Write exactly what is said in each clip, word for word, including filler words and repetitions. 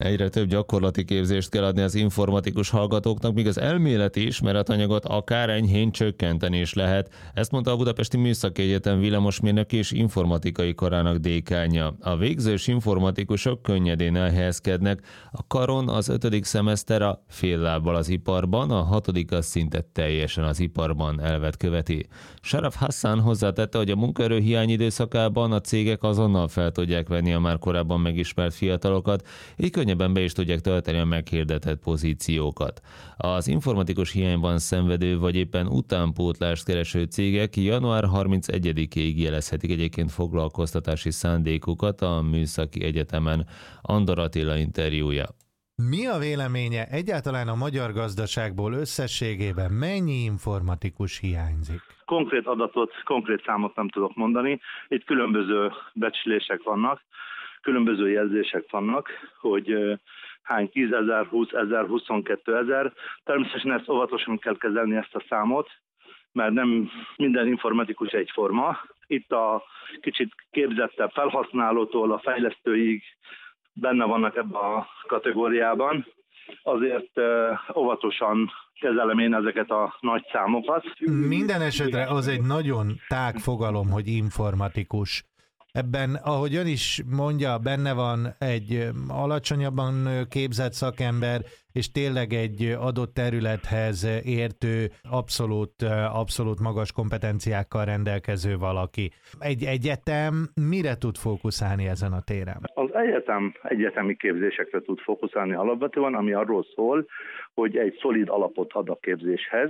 Egyre több gyakorlati képzést kell adni az informatikus hallgatóknak, míg az elméleti ismeretanyagot akár enyhén csökkenteni is lehet. Ezt mondta a Budapesti Műszaki Egyetem villamosmérnök és informatikai karának dékánja. A végzős informatikusok könnyedén elhelyezkednek. A karon az ötödik szemeszter a fél lábbal az iparban, a hatodik az szinte teljesen az iparban elvet követi. Sharaf Hassan hozzátette, hogy a munkaerőhiány időszakában a cégek azonnal fel tudják venni a már korábban megismert fiatalokat, így könnyebben be is tudják tölteni a meghirdetett pozíciókat. Az informatikus hiányban szenvedő vagy éppen utánpótlást kereső cégek január harmincegyedikéig jelezhetik egyébként foglalkoztatási szándékukat a Műszaki Egyetemen. Andor Attila interjúja. Mi a véleménye egyáltalán a magyar gazdaságból összességében mennyi informatikus hiányzik? Konkrét adatot, konkrét számot nem tudok mondani. Itt különböző becslések vannak, különböző jelzések vannak, hogy hány tízezer, húszezer, huszonkétezer. Természetesen ezt óvatosan kell kezelni, ezt a számot, mert nem minden informatikus egyforma. Itt a kicsit képzettebb felhasználótól a fejlesztőig benne vannak ebben a kategóriában. Azért óvatosan kezelem én ezeket a nagy számokat. Minden esetre az egy nagyon tág fogalom, hogy informatikus. Ebben, ahogy ön is mondja, benne van egy alacsonyabban képzett szakember, és tényleg egy adott területhez értő, abszolút, abszolút magas kompetenciákkal rendelkező valaki. Egy egyetem mire tud fókuszálni ezen a téren? Az egyetem egyetemi képzésekre tud fókuszálni alapvetően, ami arról szól, hogy egy szolid alapot ad a képzéshez,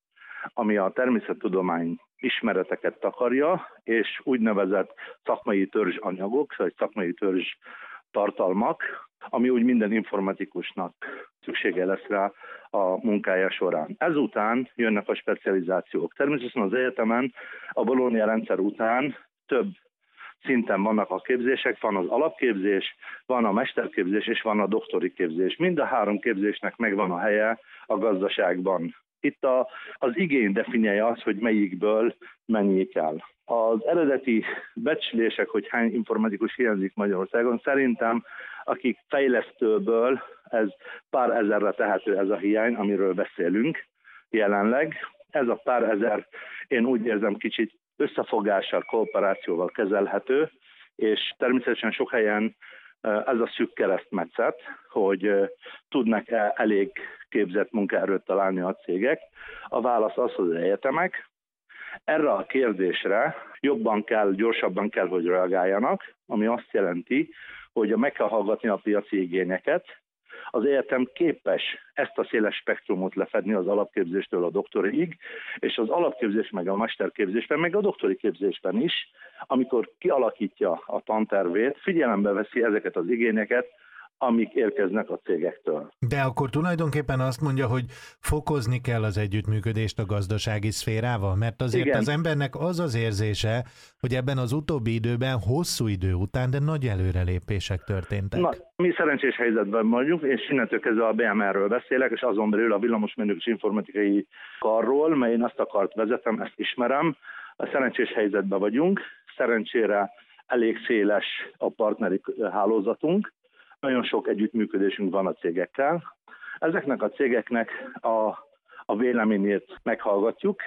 ami a természettudomány ismereteket takarja, és úgynevezett szakmai törzs anyagok, vagy szakmai törzs tartalmak, ami úgy minden informatikusnak szüksége lesz rá a munkája során. Ezután jönnek a specializációk. Természetesen az egyetemen a Bologna rendszer után több szinten vannak a képzések, van az alapképzés, van a mesterképzés és van a doktori képzés. Mind a három képzésnek megvan a helye a gazdaságban. Itt a, az igény definiálja az, hogy melyikből mennyi kell. Az eredeti becslések, hogy hány informatikus hiányzik Magyarországon, szerintem akik fejlesztőből, ez pár ezerre tehető ez a hiány, amiről beszélünk jelenleg. Ez a pár ezer, én úgy érzem, kicsit összefogással, kooperációval kezelhető, és természetesen sok helyen ez a szűk keresztmetszet, hogy tudnak-e elég képzett munkaerőt találni a cégek. A válasz az, hogy az egyetemek erre a kérdésre jobban kell, gyorsabban kell, hogy reagáljanak, ami azt jelenti, hogy meg kell hallgatni a piaci igényeket. Az egyetem képes ezt a széles spektrumot lefedni az alapképzéstől a doktoriig, és az alapképzés meg a mesterképzésben, meg a doktori képzésben is, amikor kialakítja a tantervét, figyelembe veszi ezeket az igényeket, amik érkeznek a cégektől. De akkor tulajdonképpen azt mondja, hogy fokozni kell az együttműködést a gazdasági szférával, mert azért Igen. az embernek az az érzése, hogy ebben az utóbbi időben hosszú idő után, de nagy előrelépések történtek. Na, mi szerencsés helyzetben vagyunk, és innentől kezdve a bé em er-ről beszélek, és azon belül a villamosmérnök és informatikai karról, mely én azt a kart vezetem, ezt ismerem. A szerencsés helyzetben vagyunk, szerencsére elég széles a partneri hálózatunk, nagyon sok együttműködésünk van a cégekkel. Ezeknek a cégeknek a, a véleményét meghallgatjuk,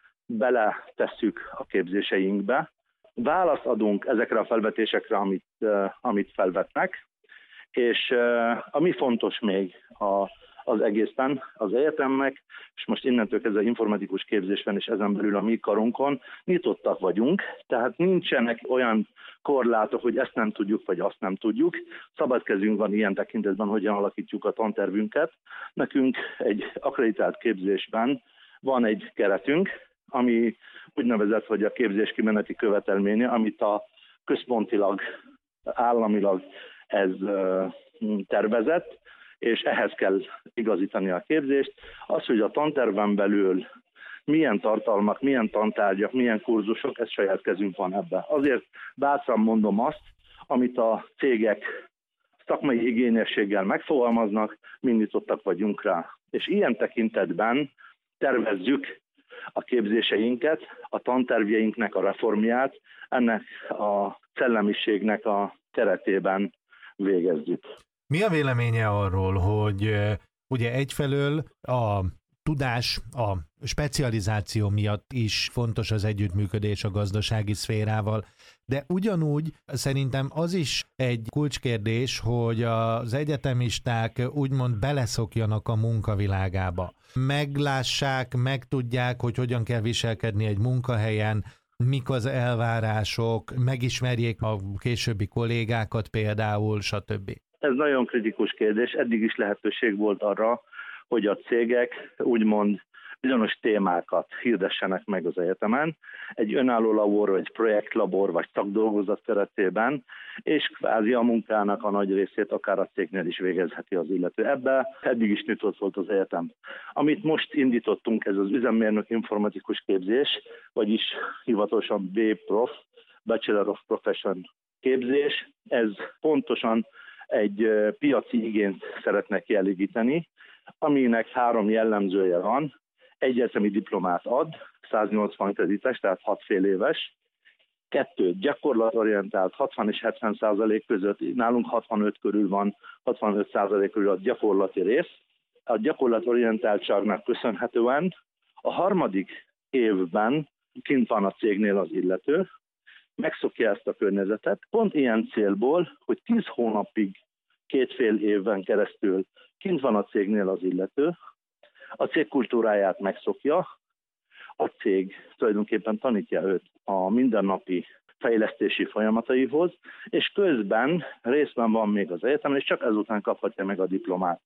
beletesszük a képzéseinkbe, választ adunk ezekre a felvetésekre, amit, uh, amit felvetnek, és uh, ami fontos még a, az egészben, az egyetemnek, és most innentől kezdve informatikus képzésben és ezen belül a mi karunkon nyitottak vagyunk, tehát nincsenek olyan korlátok, hogy ezt nem tudjuk, vagy azt nem tudjuk. Szabad kezünk van ilyen tekintetben, hogyan alakítjuk a tantervünket. Nekünk egy akkreditált képzésben van egy keretünk, ami úgynevezett, hogy a képzés kimeneti követelménye, amit a központilag, államilag ez tervezett, és ehhez kell igazítani a képzést. Az, hogy a tanterven belül milyen tartalmak, milyen tantárgyak, milyen kurzusok, ez saját kezünk van ebben. Azért bátran mondom azt, amit a cégek szakmai igényességgel megfogalmaznak, mi nyitottak vagyunk rá. És ilyen tekintetben tervezzük a képzéseinket, a tantervjeinknek a reformját, ennek a szellemiségnek a keretében végezzük. Mi a véleménye arról, hogy ugye egyfelől a tudás, a specializáció miatt is fontos az együttműködés a gazdasági szférával, de ugyanúgy szerintem az is egy kulcskérdés, hogy az egyetemisták úgymond beleszokjanak a munkavilágába. Meglássák, megtudják, hogy hogyan kell viselkedni egy munkahelyen, mik az elvárások, megismerjék a későbbi kollégákat például, stb. Ez nagyon kritikus kérdés. Eddig is lehetőség volt arra, hogy a cégek úgymond bizonyos témákat hirdessenek meg az egyetemen, egy önálló labor, vagy projektlabor, vagy szakdolgozat keretében, és kvázi a munkának a nagy részét akár a cégnél is végezheti az illető. Ebbe eddig is nyitott volt az egyetem. Amit most indítottunk, ez az üzemmérnök informatikus képzés, vagyis hivatalosan B-Prof, Bachelor of Profession képzés, ez pontosan egy piaci igényt szeretne kielégíteni, aminek három jellemzője van. Egyetemi diplomát ad, száznyolcvan kredites, tehát hat fél éves. Kettő, gyakorlatorientált, hatvan és hetven százalék között, nálunk hatvanöt körül van, hatvanöt százalék körül a gyakorlati rész. A gyakorlatorientáltságnak köszönhetően a harmadik évben kint van a cégnél az illető, megszokja ezt a környezetet, pont ilyen célból, hogy tíz hónapig, két fél évben keresztül kint van a cégnél az illető, a cég kultúráját megszokja, a cég tulajdonképpen tanítja őt a mindennapi fejlesztési folyamataihoz, és közben részben van még az egyetemen, és csak ezután kaphatja meg a diplomát.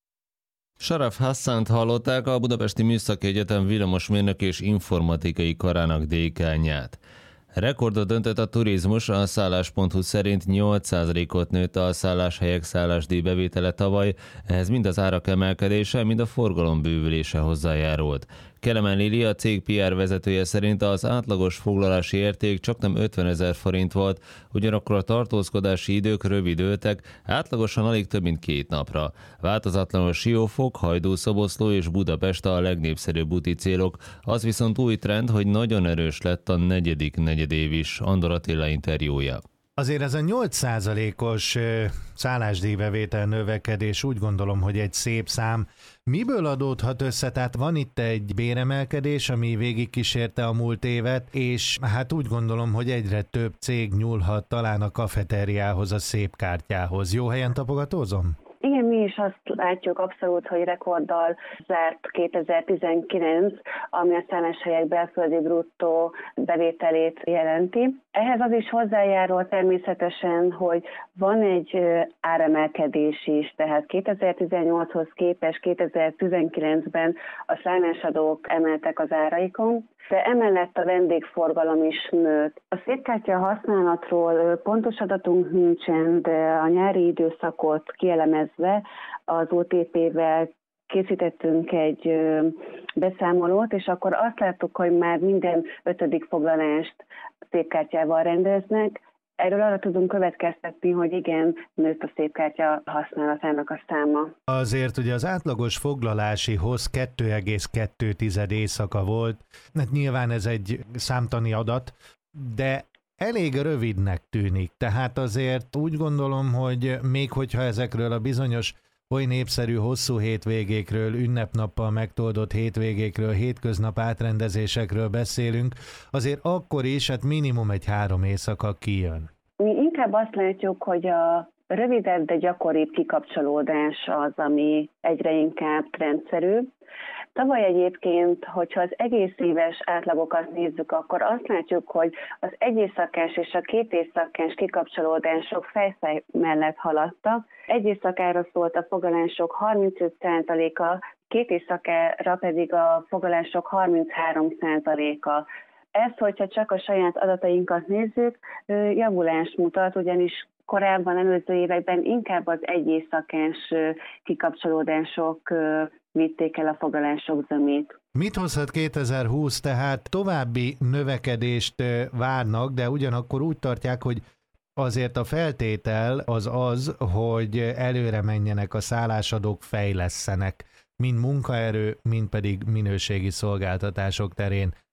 Saraf Hassant hallották, a Budapesti Műszaki Egyetem villamosmérnök és informatikai karának dékánját. Rekordot döntött a turizmus, a szállás pont hu szerint nyolc százalékot nőtt a szálláshelyek szállásdíj bevétele tavaly, ehhez mind az árak emelkedése, mind a forgalom bővülése hozzájárult. Kelemen Lili, a cég pé er vezetője szerint az átlagos foglalási érték csaknem ötvenezer forint volt, ugyanakkor a tartózkodási idők rövidültek, átlagosan alig több mint két napra. Változatlanul Siófok, Hajdú-Szoboszló és Budapest a legnépszerűbb úti célok, az viszont új trend, hogy nagyon erős lett a negyedik negyedév is. Andor Attila interjúja. Azért ez a nyolc százalékos szállásdíjbevétel növekedés úgy gondolom, hogy egy szép szám. Miből adódhat össze? Tehát van itt egy béremelkedés, ami végigkísérte a múlt évet, és hát úgy gondolom, hogy egyre több cég nyúlhat talán a kafeteriához, a szép kártyához. Jó helyen tapogatózom? Igen, mi is azt látjuk abszolút, hogy rekorddal zárt kétezer-tizenkilenc, ami a szálláshelyek belföldi bruttó bevételét jelenti. Ehhez az is hozzájárul természetesen, hogy van egy áremelkedés is, tehát kétezer-tizennyolchoz képest kétezer-tizenkilencben a szállásadók emeltek az áraikon, de emellett a vendégforgalom is nőtt. A szépkártya használatról pontos adatunk nincsen, de a nyári időszakot kielemezve az o té pé-vel készítettünk egy beszámolót, és akkor azt láttuk, hogy már minden ötödik foglalást szépkártyával rendeznek. Erről arra tudunk következtetni, hogy igen, nőtt a szépkártya használatának a száma. Azért ugye az átlagos foglalásihoz kettő egész kettő éjszaka volt, hát nyilván ez egy számtani adat, de elég rövidnek tűnik. Tehát azért úgy gondolom, hogy még hogyha ezekről a bizonyos oly népszerű hosszú hétvégékről, ünnepnappal megtoldott hétvégékről, hétköznap átrendezésekről beszélünk, azért akkor is hát minimum egy három éjszaka kijön. Mi inkább azt látjuk, hogy a rövidebb, de gyakoribb kikapcsolódás az, ami egyre inkább rendszerű. Tavaly egyébként, hogyha az egész éves átlagokat nézzük, akkor azt látjuk, hogy az egy éjszakás és a két éjszakás kikapcsolódások fejfej mellett haladtak. Egy éjszakára szólt a foglalások harmincöt százaléka, két éjszakára pedig a foglalások harminchárom százaléka. Ez, hogyha csak a saját adatainkat nézzük, javulást mutat, ugyanis korábban, előző években inkább az egy éjszakás kikapcsolódások vitték el a foglalások zömét. Mit hozhat kétezer-húsz, tehát további növekedést várnak, de ugyanakkor úgy tartják, hogy azért a feltétel az az, hogy előre menjenek a szállásadók, fejlesszenek, mind munkaerő, mind pedig minőségi szolgáltatások terén.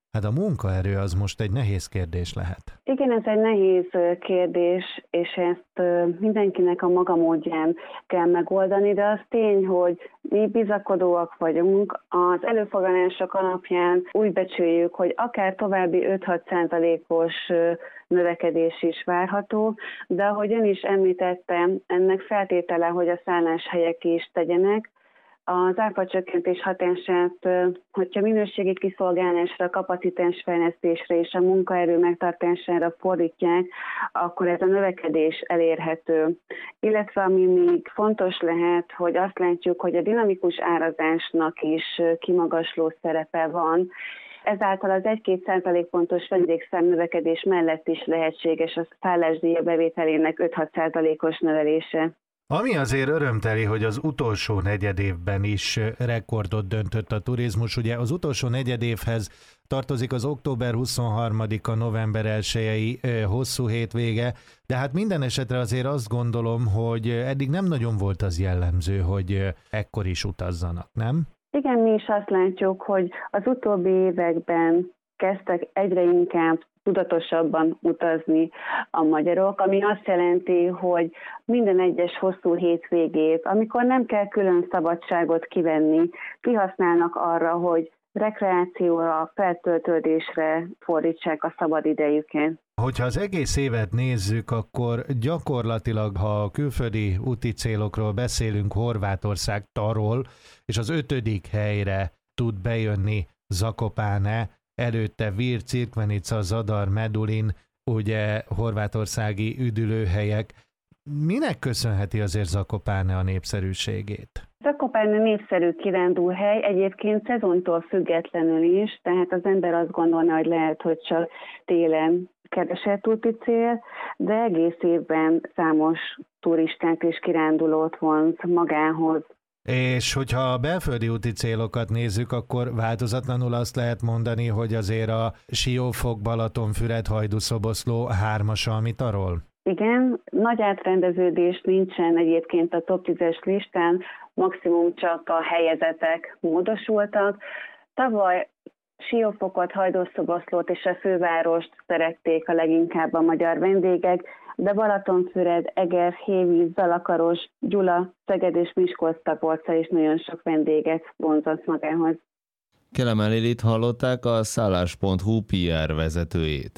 Hát a munkaerő az most egy nehéz kérdés lehet. Igen, ez egy nehéz kérdés, és ezt mindenkinek a maga módján kell megoldani, de az tény, hogy mi bizakodóak vagyunk. Az előfoglalások alapján úgy becsüljük, hogy akár további öt-hat százalékos növekedés is várható, de ahogy ön is említette, ennek feltétele, hogy a szálláshelyek is tegyenek. Az áfacsökkentés hatását, hogyha minőségi kiszolgálásra, kapacitásfejlesztésre és a munkaerő megtartására fordítják, akkor ez a növekedés elérhető. Illetve ami még fontos lehet, hogy azt látjuk, hogy a dinamikus árazásnak is kimagasló szerepe van. Ezáltal az egy-két százalékpontos vendégszám növekedés mellett is lehetséges a szállásdíjak bevételének öt-hat százalékos növelése. Ami azért örömteli, hogy az utolsó negyedévben is rekordot döntött a turizmus. Ugye az utolsó negyedévhez tartozik az október huszonharmadika, november elsejei hosszú hétvége, de hát minden esetre azért azt gondolom, hogy eddig nem nagyon volt az jellemző, hogy ekkor is utazzanak, nem? Igen, mi is azt látjuk, hogy az utóbbi években kezdtek egyre inkább tudatosabban utazni a magyarok, ami azt jelenti, hogy minden egyes hosszú hétvégét, amikor nem kell külön szabadságot kivenni, kihasználnak arra, hogy rekreációra, feltöltődésre fordítsák a szabad idejüket. Hogyha az egész évet nézzük, akkor gyakorlatilag, ha a külföldi úti célokról beszélünk, Horvátország tarol, és az ötödik helyre tud bejönni Zakopane, előtte Vir, Cirkvenica, Zadar, Medulin, ugye horvátországi üdülőhelyek. Minek köszönheti azért Zakopane a népszerűségét? Zakopane népszerű kirándulhely, egyébként szezontól függetlenül is, tehát az ember azt gondolna, hogy lehet, hogy csak télen keresett úti cél, de egész évben számos turistát és kirándulót vonz magához. És hogyha a belföldi úti célokat nézzük, akkor változatlanul azt lehet mondani, hogy azért a Siófok, Balatonfüred, Hajdú-Szoboszló hármasalmitarol? Igen, nagy átrendeződés nincsen egyébként a top tízes listán, maximum csak a helyezetek módosultak. Tavaly Siófokot, Hajdú-Szoboszlót és a fővárost szerették a leginkább a magyar vendégek, de Balatonfüred, Eger, Hévíz, Zalakaros, Gyula, Szeged és Miskolc-Tapolca is nagyon sok vendéget vonzott magához. Kelemen Lilit hallották, a szállás pont hu pé er vezetőjét.